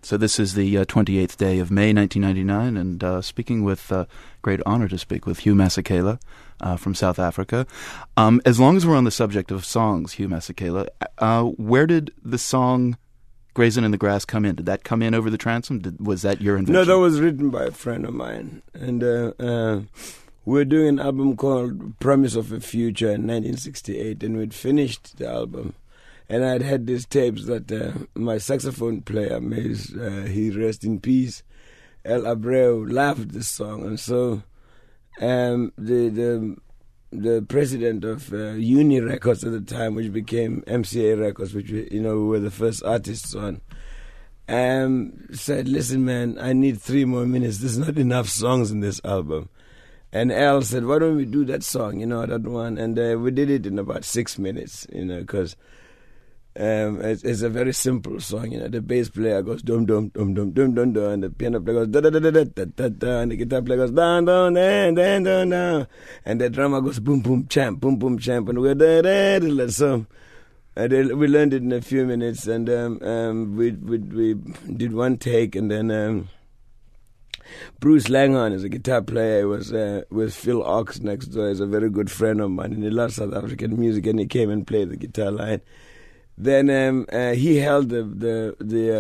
So this is the 28th day of May 1999, and speaking with, great honor to speak with Hugh Masekela from South Africa. As long as we're on the subject of songs, Hugh Masekela, where did the song Grazing in the Grass come in? Did that come in over the transom? Was that your invention? No, that was written by a friend of mine. And we were doing an album called Promise of a Future in 1968, and we'd finished the album. And I'd had these tapes that my saxophone player, he rest in peace, El Abreu, loved this song. And so the president of Uni Records at the time, which became MCA Records, which we were the first artists on, said, "Listen, man, I need 3 more minutes. There's not enough songs in this album." And Al said, "Why don't we do that song, that one?" And we did it in about 6 minutes, because it's a very simple song. The bass player goes dum dum dum dum dum dum dum, and the piano player goes da da da da da da da, and the guitar player goes down down down down down down, and the drummer goes boom boom champ, and we da da da. So we learned it in a few minutes, and we did one take, and then Bruce Langhorn is a guitar player. He was with Phil Ox next door. He's a very good friend of mine, and he loves South African music, and he came and played the guitar line. Then he held the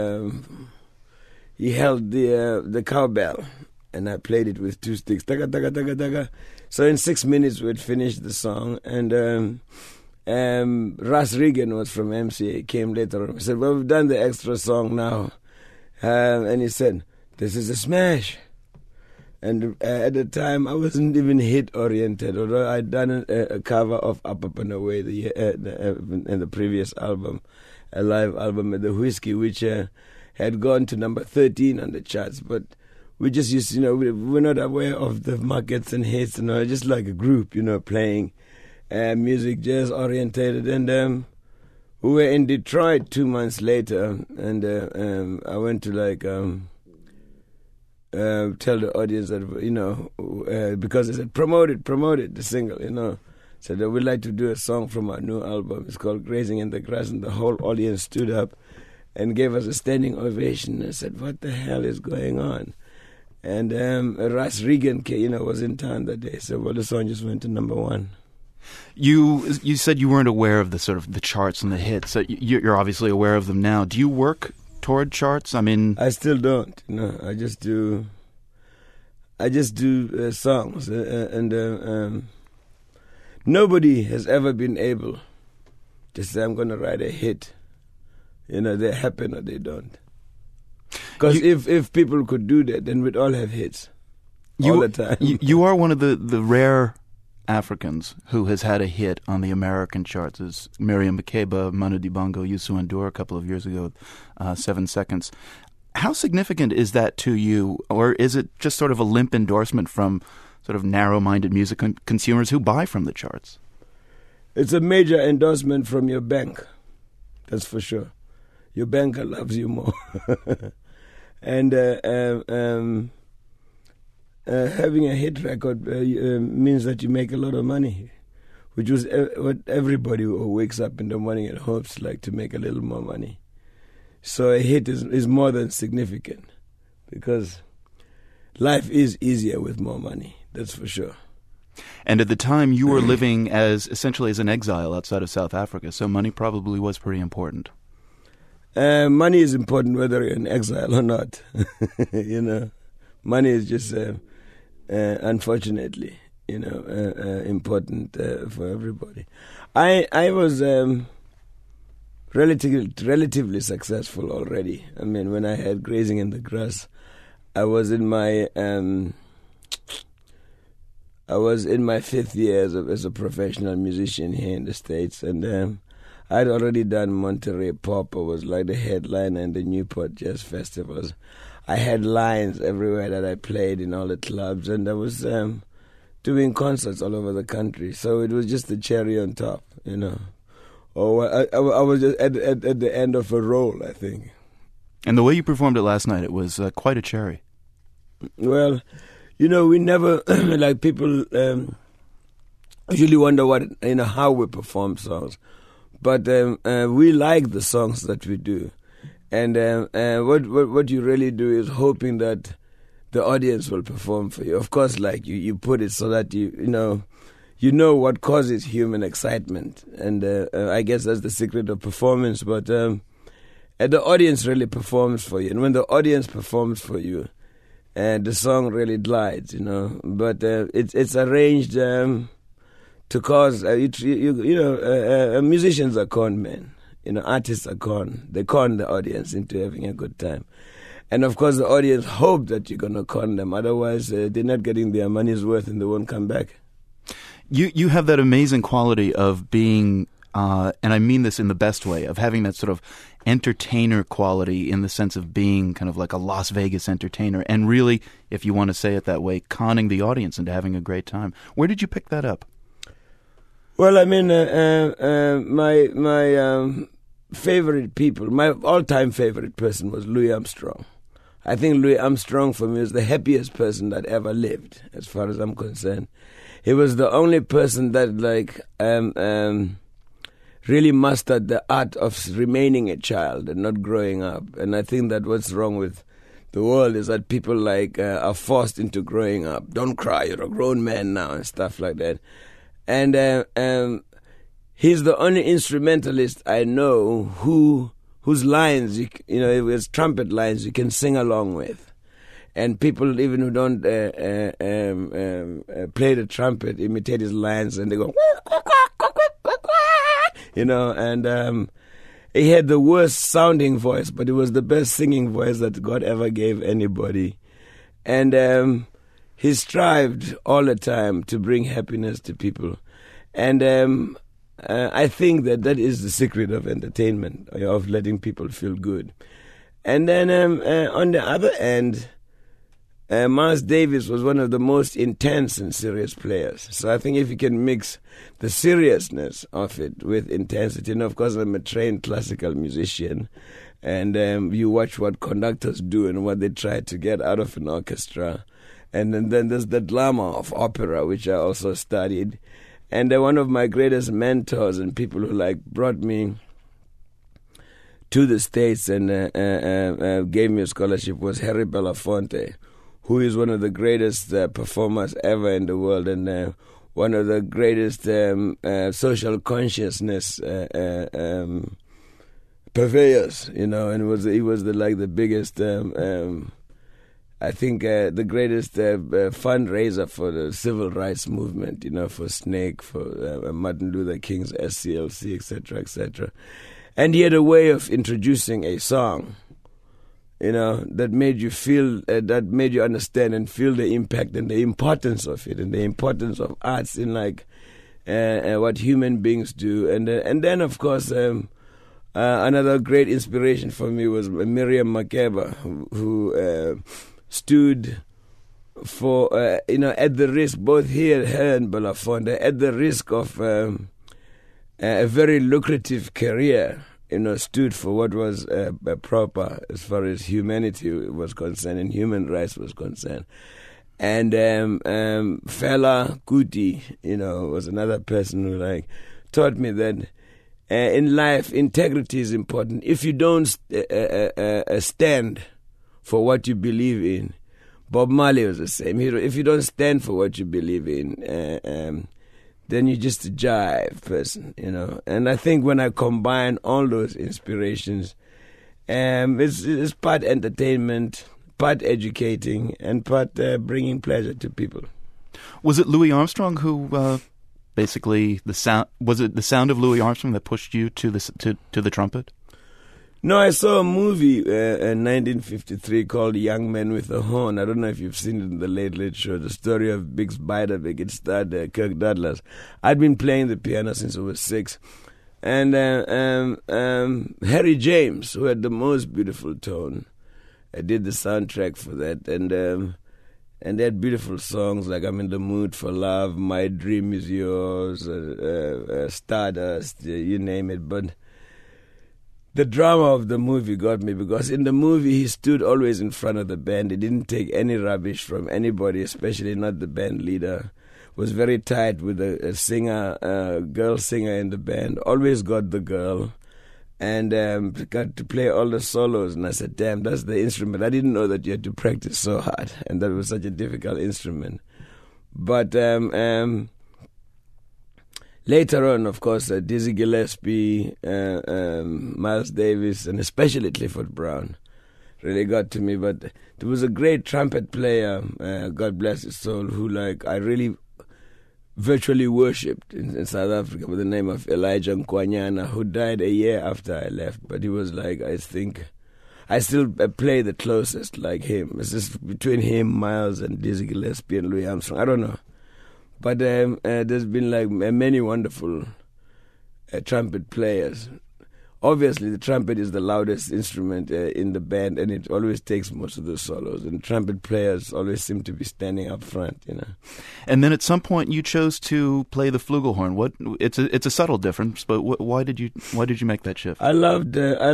cowbell, and I played it with 2 sticks. Taga, taga, taga, taga. So in 6 minutes we'd finished the song, and Russ Regan was from MCA, came later on. He said, "Well, we've done the extra song now," and he said, "This is a smash." And at the time, I wasn't even hit-oriented, although I'd done a cover of Up Up and Away in the previous album, a live album at the Whiskey, which had gone to number 13 on the charts. But we just used, we're not aware of the markets and hits, just like a group, playing music, jazz-oriented. And we were in Detroit 2 months later, and I went to tell the audience that, because they said, promote it, the single, said that we'd like to do a song from our new album. It's called Grazing in the Grass, and the whole audience stood up and gave us a standing ovation and said, "What the hell is going on?" And Russ Regan, was in town that day, so the song just went to number 1. You said you weren't aware of the sort of the charts and the hits. So you're obviously aware of them now. Do you work toward charts? I mean, I still don't. I just do songs, and nobody has ever been able to say, "I'm going to write a hit." They happen or they don't. Because if people could do that, then we'd all have hits all the time. You are one of the rare Africans who has had a hit on the American charts, as Miriam Makeba, Manu Dibango, Youssou N'Dour a couple of years ago, 7 Seconds. How significant is that to you, or is it just sort of a limp endorsement from sort of narrow-minded music consumers who buy from the charts? It's a major endorsement from your bank, that's for sure. Your banker loves you more. And having a hit record means that you make a lot of money, which was what everybody who wakes up in the morning and hopes to make a little more money. So a hit is more than significant, because life is easier with more money, that's for sure. And at the time, you were living essentially as an exile outside of South Africa, so money probably was pretty important. Money is important whether you're in exile or not. Money is just... unfortunately, important for everybody. I was relatively successful already. I mean, when I had Grazing in the Grass, I was in my 5th year as a professional musician here in the States, and I'd already done Monterey Pop. I was like the headliner in the Newport Jazz Festivals. I had lines everywhere that I played in all the clubs, and I was doing concerts all over the country. So it was just the cherry on top, Or I was just at the end of a roll, I think. And the way you performed it last night, it was quite a cherry. Well, we never, people usually wonder how we perform songs. But we like the songs that we do. And what you really do is hoping that the audience will perform for you. Of course, like you put it so that you know what causes human excitement, and I guess that's the secret of performance. But the audience really performs for you, and when the audience performs for you, the song really glides, But it's arranged to cause musicians are con men, artists are con. They con the audience into having a good time. And of course, the audience hope that you're going to con them. Otherwise, they're not getting their money's worth and they won't come back. You have that amazing quality of being, and I mean this in the best way, of having that sort of entertainer quality in the sense of being kind of like a Las Vegas entertainer and really, if you want to say it that way, conning the audience into having a great time. Where did you pick that up? Well, I mean, my favorite people, my all-time favorite person was Louis Armstrong. I think Louis Armstrong for me is the happiest person that ever lived, as far as I'm concerned. He was the only person that really mastered the art of remaining a child and not growing up. And I think that what's wrong with the world is that people are forced into growing up. Don't cry, you're a grown man now, and stuff like that. And he's the only instrumentalist I know whose lines, his trumpet lines, you can sing along with. And people even who don't play the trumpet imitate his lines, and they go, and he had the worst sounding voice, but it was the best singing voice that God ever gave anybody. And he strived all the time to bring happiness to people. And I think that is the secret of entertainment, of letting people feel good. And then on the other end, Miles Davis was one of the most intense and serious players. So I think if you can mix the seriousness of it with intensity, and of course I'm a trained classical musician, and you watch what conductors do and what they try to get out of an orchestra. And then there's the drama of opera, which I also studied. And one of my greatest mentors and people who brought me to the States and gave me a scholarship was Harry Belafonte, who is one of the greatest performers ever in the world, and one of the greatest social consciousness purveyors, and he was the biggest, I think, the greatest fundraiser for the civil rights movement, for SNCC, for Martin Luther King's SCLC, etc., etc. And he had a way of introducing a song, that made you feel, that made you understand and feel the impact and the importance of it, and the importance of arts in what human beings do. And then, of course, another great inspiration for me was Miriam Makeba, who stood for, at the risk, both her and Belafonte, at the risk of a very lucrative career, stood for what was proper as far as humanity was concerned and human rights was concerned. And Fela Kuti, was another person who taught me that in life integrity is important. If you don't stand for what you believe in, Bob Marley was the same. If you don't stand for what you believe in, then you're just a jive person, And I think when I combine all those inspirations, it's part entertainment, part educating, and part bringing pleasure to people. Was it Louis Armstrong who basically was it the sound of Louis Armstrong that pushed you to the trumpet? No, I saw a movie in 1953 called Young Men with a Horn. I don't know if you've seen it in the Late Late Show, the story of Biggs Beiderbecke. It starred Kirk Douglas. I'd been playing the piano since I was 6. And Harry James, who had the most beautiful tone, did the soundtrack for that. And they had beautiful songs like I'm in the Mood for Love, My Dream is Yours, Stardust, you name it. But the drama of the movie got me, because in the movie he stood always in front of the band. He didn't take any rubbish from anybody, especially not the band leader. Was very tight with a singer, girl singer in the band. Always got the girl. and got to play all the solos. And I said, damn, that's the instrument. I didn't know that you had to practice so hard, and that was such a difficult instrument. But later on, of course, Dizzy Gillespie, Miles Davis, and especially Clifford Brown really got to me. But there was a great trumpet player, God bless his soul, who I really virtually worshipped in South Africa by the name of Elijah Nkwanyana, who died a year after I left. But he was I think, I still play the closest like him. It's just between him, Miles, and Dizzy Gillespie and Louis Armstrong. I don't know. But there's been many wonderful trumpet players. Obviously, the trumpet is the loudest instrument in the band, and it always takes most of the solos. And trumpet players always seem to be standing up front, And then at some point, you chose to play the flugelhorn. It's a subtle difference, but why did you make that shift? I loved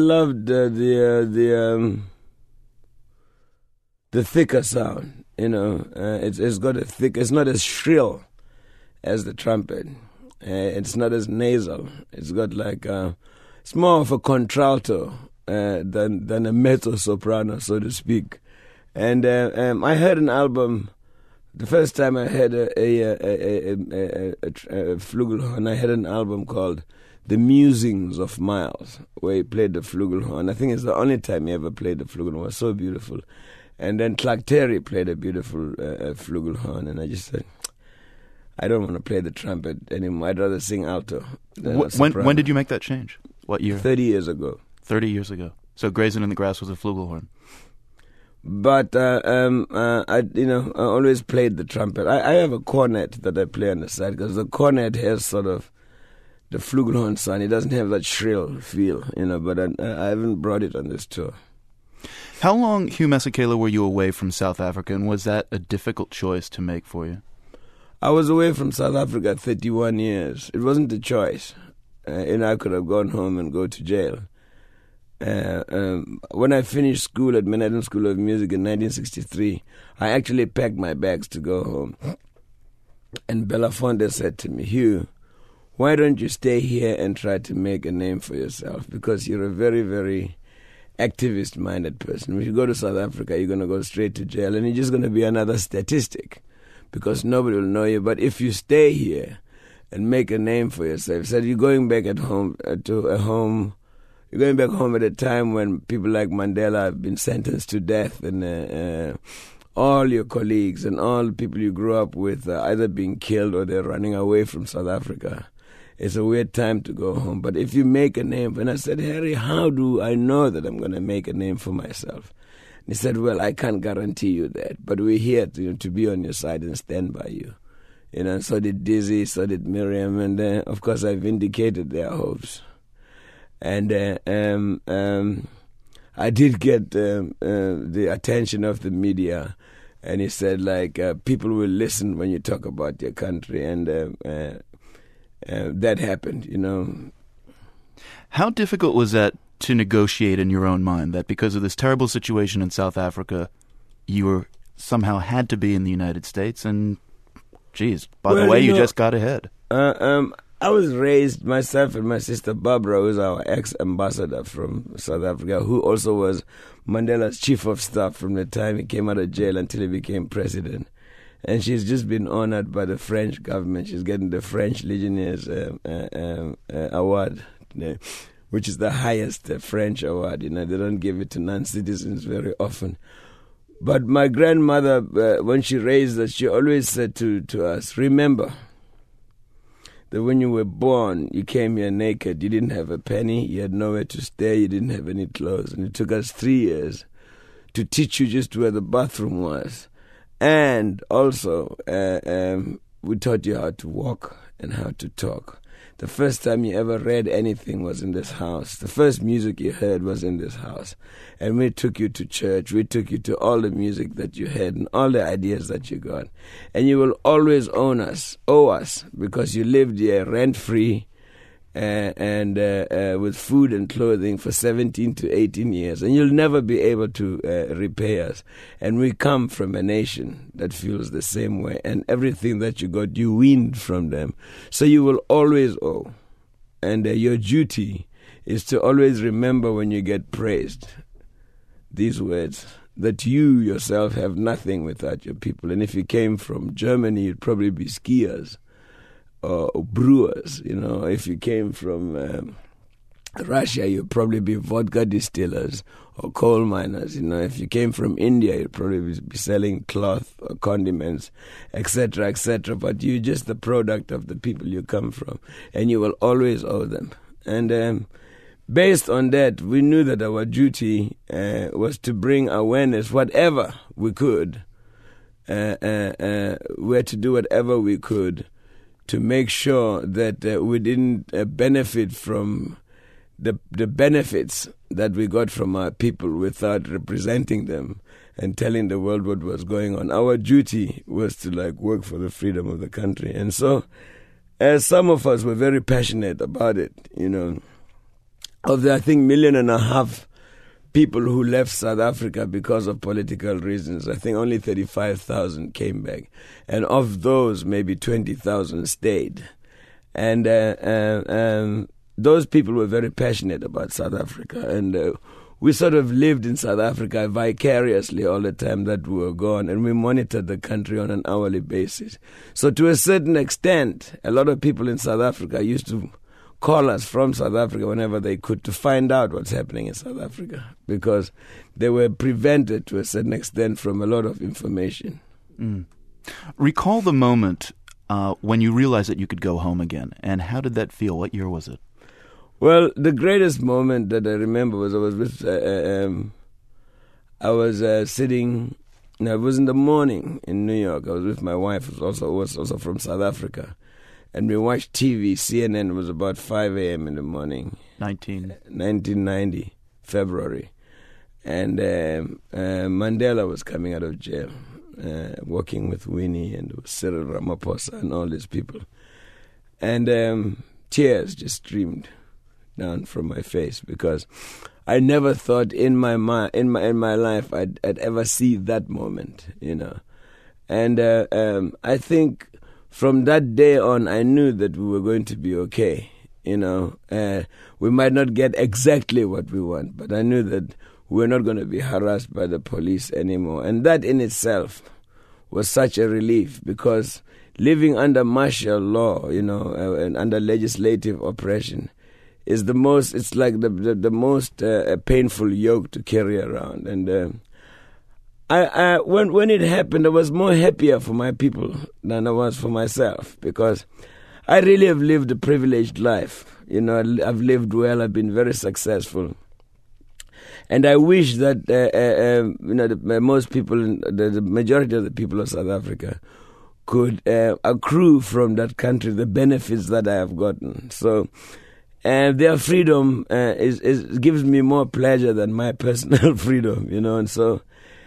the thicker sound. It's got a thick. It's not as shrill as the trumpet. It's not as nasal. It's got it's more of a contralto than a mezzo soprano, so to speak. And I heard an album. The first time I heard a flugelhorn, I had an album called The Musings of Miles, where he played the flugelhorn. I think it's the only time he ever played the flugelhorn. It was so beautiful. And then Clark Terry played a beautiful flugelhorn, and I just said, I don't want to play the trumpet anymore. I'd rather sing alto. When did you make that change? What year? 30 years ago. 30 years ago. So Grazing in the Grass was a flugelhorn. But I always played the trumpet. I have a cornet that I play on the side, because the cornet has sort of the flugelhorn sound. It doesn't have that shrill feel, But I haven't brought it on this tour. How long, Hugh Masekela, were you away from South Africa, and was that a difficult choice to make for you? I was away from South Africa 31 years. It wasn't a choice. I could have gone home and go to jail. When I finished school at Manhattan School of Music in 1963, I actually packed my bags to go home. And Belafonte said to me, Hugh, why don't you stay here and try to make a name for yourself? Because you're a very, very activist-minded person. If you go to South Africa, you're going to go straight to jail, and you're just going to be another statistic, because nobody will know you. But if you stay here and make a name for yourself, he said, you're going back at home you're going back home at a time when people like Mandela have been sentenced to death, and all your colleagues and all the people you grew up with are either being killed or they're running away from South Africa. It's a weird time to go home. But if you make a name, and I said, Harry, how do I know that I'm going to make a name for myself? And he said, well, I can't guarantee you that, but we're here to be on your side and stand by you. So did Dizzy, so did Miriam, and of course I vindicated their hopes. And I did get the attention of the media, and he said, people will listen when you talk about your country, and that happened, How difficult was that to negotiate in your own mind, that because of this terrible situation in South Africa, you were somehow had to be in the United States, and, geez, by the way, you just got ahead? I was raised, myself and my sister Barbara, who's our ex-ambassador from South Africa, who also was Mandela's chief of staff from the time he came out of jail until he became president. And she's just been honored by the French government. She's getting the French Legionnaires Award, which is the highest French award. They don't give it to non-citizens very often. But my grandmother, when she raised us, she always said to us, remember that when you were born, you came here naked. You didn't have a penny. You had nowhere to stay. You didn't have any clothes. And it took us 3 years to teach you just where the bathroom was. And also, we taught you how to walk and how to talk. The first time you ever read anything was in this house. The first music you heard was in this house. And we took you to church. We took you to all the music that you had and all the ideas that you got. And you will always owe us, because you lived here rent-free and with food and clothing for 17 to 18 years. And you'll never be able to repay us. And we come from a nation that feels the same way. And everything that you got, you weaned from them. So you will always owe. And your duty is to always remember when you get praised these words, that you yourself have nothing without your people. And if you came from Germany, you'd probably be skiers or brewers. If you came from Russia, you'd probably be vodka distillers or coal miners. If you came from India, you'd probably be selling cloth or condiments, etc., etc. But you're just the product of the people you come from, and you will always owe them. And based on that, we knew that our duty was to bring awareness, whatever we could. We had to do whatever we could to make sure that we didn't benefit from the benefits that we got from our people without representing them and telling the world what was going on. Our duty was to work for the freedom of the country. And so, as some of us were very passionate about it, of the, I think, 1.5 million people who left South Africa because of political reasons, I think only 35,000 came back. And of those, maybe 20,000 stayed. And those people were very passionate about South Africa. And we sort of lived in South Africa vicariously all the time that we were gone. And we monitored the country on an hourly basis. So to a certain extent, a lot of people in South Africa used to call us from South Africa whenever they could to find out what's happening in South Africa, because they were prevented to a certain extent from a lot of information. Mm. Recall the moment when you realized that you could go home again, and how did that feel? What year was it? Well, the greatest moment that I remember was I was with, sitting, it was in the morning in New York. I was with my wife, who was also from South Africa. And we watched TV. CNN was about 5 a.m. in the morning. 1990, February. And Mandela was coming out of jail, working with Winnie and Cyril Ramaphosa and all these people. And tears just streamed down from my face, because I never thought in my life I'd ever see that moment, And I think from that day on, I knew that we were going to be okay. We might not get exactly what we want, but I knew that we're not going to be harassed by the police anymore. And that in itself was such a relief, because living under martial law, and under legislative oppression is the most painful yoke to carry around. And when it happened, I was more happier for my people than I was for myself, because I really have lived a privileged life. I've lived well. I've been very successful, and I wish that most people, the majority of the people of South Africa, could accrue from that country the benefits that I have gotten. So, their freedom gives me more pleasure than my personal freedom. And so.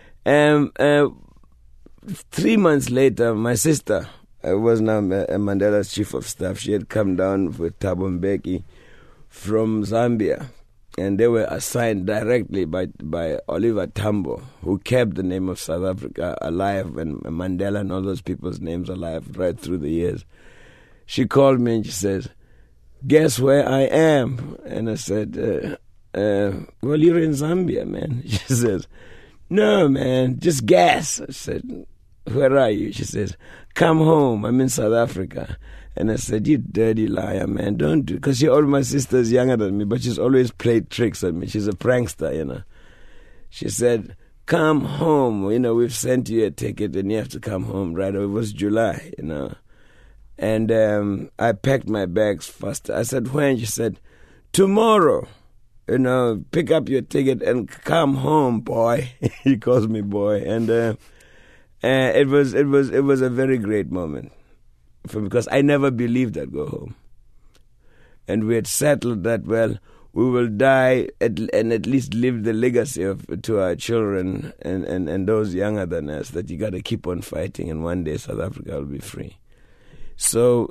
3 months later, my sister was now Mandela's chief of staff. She had come down with Thabo Mbeki from Zambia, and they were assigned directly by Oliver Tambo, who kept the name of South Africa alive, and Mandela and all those people's names alive right through the years. She called me and she says, "Guess where I am?" And I said, "Well, you're in Zambia, man." She says, "No, man, just guess." I said, "Where are you?" She says, "Come home, I'm in South Africa." And I said, "You dirty liar, man, don't do it." Because my sister's younger than me, but she's always played tricks on me. She's a prankster, She said, "Come home, we've sent you a ticket and you have to come home right away." It was July, And I packed my bags faster. I said, "When?" She said, "Tomorrow. Pick up your ticket and come home, boy." He calls me boy, and it was a very great moment because I never believed I'd go home, and we had settled that we will die and at least leave the legacy to our children and those younger than us that you got to keep on fighting, and one day South Africa will be free. So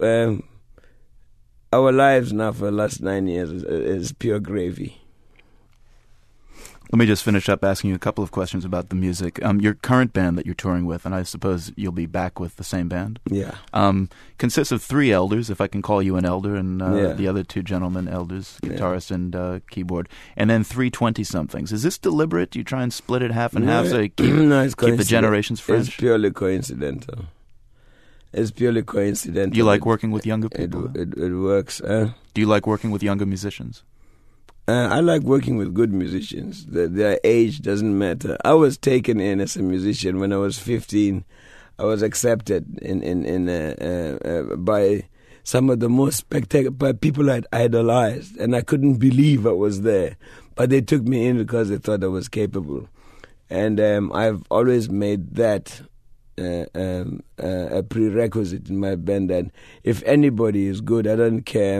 our lives now for the last 9 years is pure gravy. Let me just finish up asking you a couple of questions about the music. Your current band that you're touring with, and I suppose you'll be back with the same band, consists of 3 elders, if I can call you an elder, and the other 2 gentlemen elders, guitarist and keyboard, and then 3 20-somethings. Is this deliberate? Do you try and split it half and half so you keep the generations fresh? It's purely coincidental. It's purely coincidental. Do you like working with younger people? It works. Do you like working with younger musicians? I like working with good musicians. Their age doesn't matter. I was taken in as a musician when I was 15. I was accepted by some of the most spectacular, by people I'd idolized, and I couldn't believe I was there. But they took me in because they thought I was capable. And I've always made that a prerequisite in my band, that if anybody is good, I don't care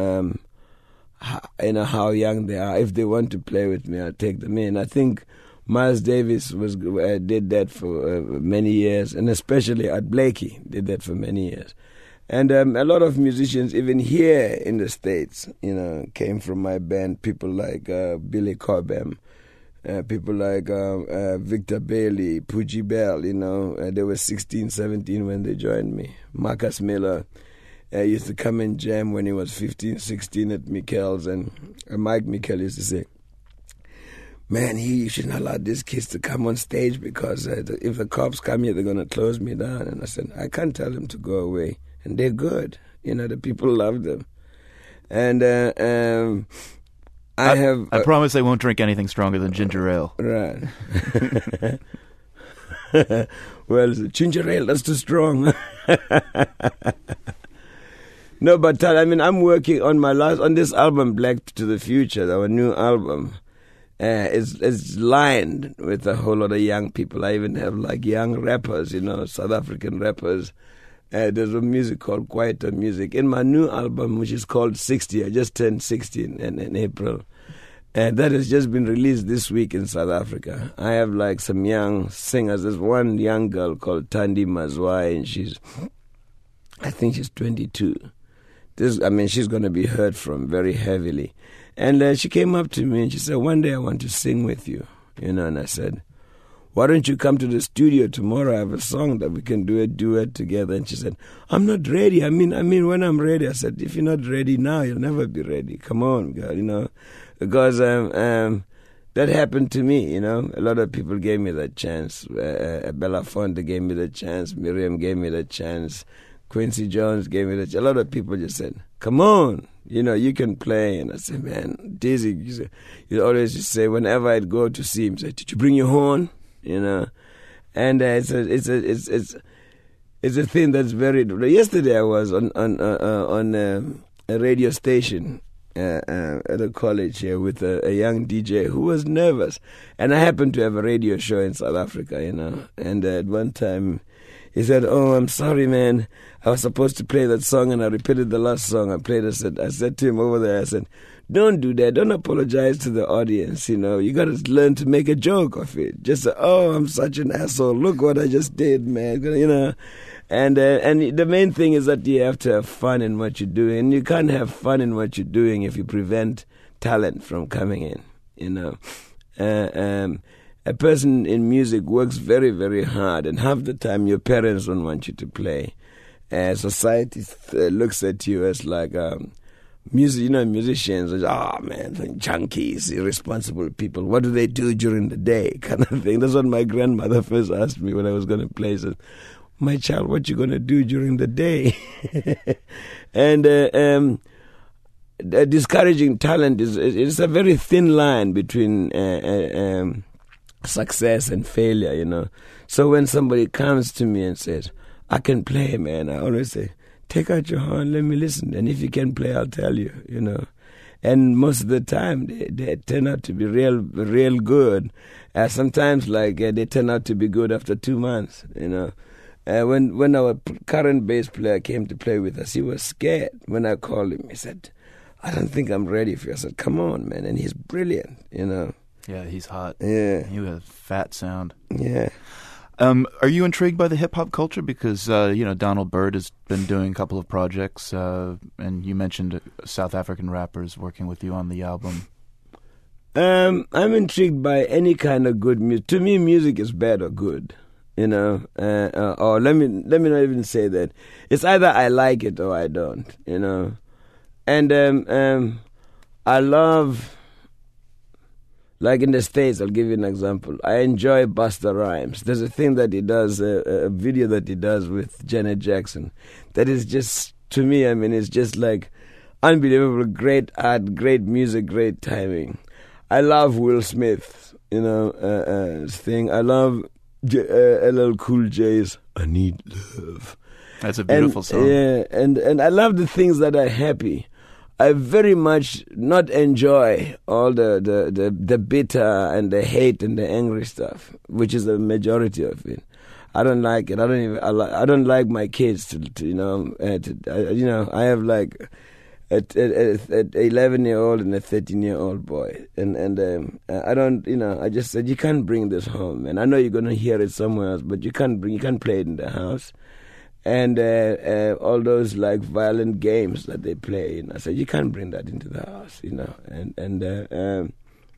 how young they are. If they want to play with me, I'll take them in. I think Miles Davis did that for many years, and especially Art Blakey did that for many years. And a lot of musicians, even here in the States, came from my band. People like Billy Cobham, people like Victor Bailey, Poogie Bell. They were 16, 17 when they joined me. Marcus Miller used to come and jam when he was 15, 16 at Mikkel's, and Mike Mikkel used to say, "Man, you should not allow these kids to come on stage because if the cops come here, they're going to close me down." And I said, I can't tell them to go away. And they're good. The people love them. And I promise I won't drink anything stronger than ginger ale. Right. Well, ginger ale, that's too strong. No, but I'm working on this album, Black to the Future, our new album. It's lined with a whole lot of young people. I even have young rappers, South African rappers. There's a music called Quieter Music. In my new album, which is called 60, I just turned 60 in April. And that has just been released this week in South Africa. I have some young singers. There's one young girl called Tandi Mazwai, and I think she's 22. She's going to be heard from very heavily. And she came up to me and she said, "One day I want to sing with you." And I said, "Why don't you come to the studio tomorrow? I have a song that we can do a duet together." And she said, "I'm not ready. I mean, when I'm ready." I said, "If you're not ready now, you'll never be ready. Come on, girl, Because that happened to me, A lot of people gave me that chance. Bella Fonte gave me the chance. Miriam gave me the chance. Quincy Jones gave me the chance. A lot of people just said, "Come on, you can play." And I said, "Man, Dizzy," you always just say, whenever I'd go to see him, say, "Did you bring your horn?" And it's a thing that's very. Yesterday I was on a radio station at a college here with a young DJ who was nervous, and I happened to have a radio show in South Africa, And at one time he said, "Oh, I'm sorry, man. I was supposed to play that song, and I repeated the last song I played." I said to him over there, I said, "Don't do that. Don't apologize to the audience. You got to learn to make a joke of it. Just say, 'Oh, I'm such an asshole. Look what I just did, man.'" And the main thing is that you have to have fun in what you're doing. And you can't have fun in what you're doing if you prevent talent from coming in. A person in music works very, very hard, and half the time your parents don't want you to play. Society looks at you as musicians, man, junkies, irresponsible people. What do they do during the day? Kind of thing. That's what my grandmother first asked me when I was going to play. She said, "My child, what you going to do during the day?" And discouraging talent is a very thin line between success and failure, So when somebody comes to me and says, "I can play, man," I always say, "Take out your horn, let me listen. And if you can play, I'll tell you, And most of the time, they turn out to be real good. Sometimes, they turn out to be good after 2 months, When our current bass player came to play with us, he was scared. When I called him, he said, "I don't think I'm ready for you." I said, "Come on, man." And he's brilliant, Yeah, he's hot. Yeah. He has a fat sound. Yeah. Are you intrigued by the hip-hop culture? Because, Donald Byrd has been doing a couple of projects, and you mentioned South African rappers working with you on the album. I'm intrigued by any kind of good music. To me, music is bad or good, you know. Or let me not even say that. It's either I like it or I don't, you know. And I love, like in the States, I'll give you an example. I enjoy Busta Rhymes. There's a thing that he does, a video that he does with Janet Jackson, that is just, to me, I mean, it's just like unbelievable, great art, great music, great timing. I love Will Smith, you know, thing. I love LL Cool J's I Need Love. That's a beautiful song. Yeah, and I love the things that are happy. I very much not enjoy all the bitter and the hate and the angry stuff, which is the majority of it. I don't like it. I don't like my kids to you know, you know, I have like an 11-year-old and a 13-year-old boy, and I don't, you know, I just said, you can't bring this home, and I know you're gonna hear it somewhere else, but you can't play it in the house. And all those like violent games that they play, and I said, you can't bring that into the house, you know. And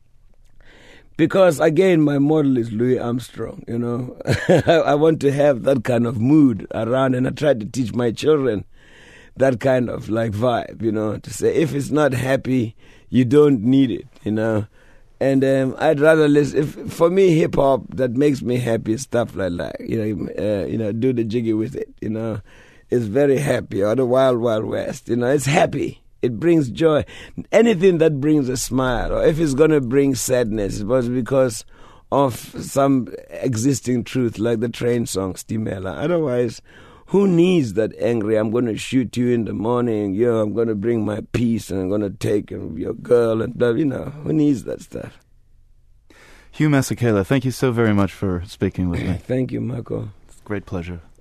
because again, my model is Louis Armstrong, you know. I want to have that kind of mood around, and I try to teach my children that kind of like vibe, you know, to say if it's not happy, you don't need it, you know. And I'd rather listen. For me, hip hop that makes me happy is stuff like that. You know, do the jiggy with it. You know, it's very happy. Or the Wild Wild West. You know, it's happy. It brings joy. Anything that brings a smile, or if it's gonna bring sadness, it was because of some existing truth, like the Train song, Stimela. Otherwise, who needs that angry? I'm going to shoot you in the morning. Yo, I'm going to bring my peace, and I'm going to take your girl, and you know, who needs that stuff? Hugh Masekela, thank you so very much for speaking with me. Thank you, Marco. Great pleasure.